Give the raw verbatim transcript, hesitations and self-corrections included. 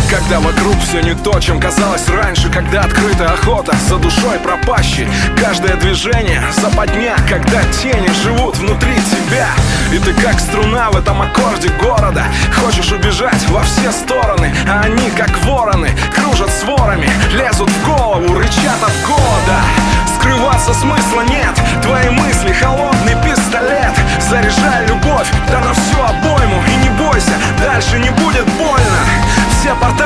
Когда вокруг все не то, чем казалось раньше. Когда открыта охота за душой пропащей. Каждое движение западня, когда тени живут внутри тебя. И ты как струна в этом аккорде города. Хочешь убежать во все стороны, а они как вороны кружат сворами, лезут в голову, рычат от голода. Скрываться смысла нет, твои мысли холодный пистолет. Заряжай любовь, да на всю обойму. И не бойся, дальше не будет больно. Все портреты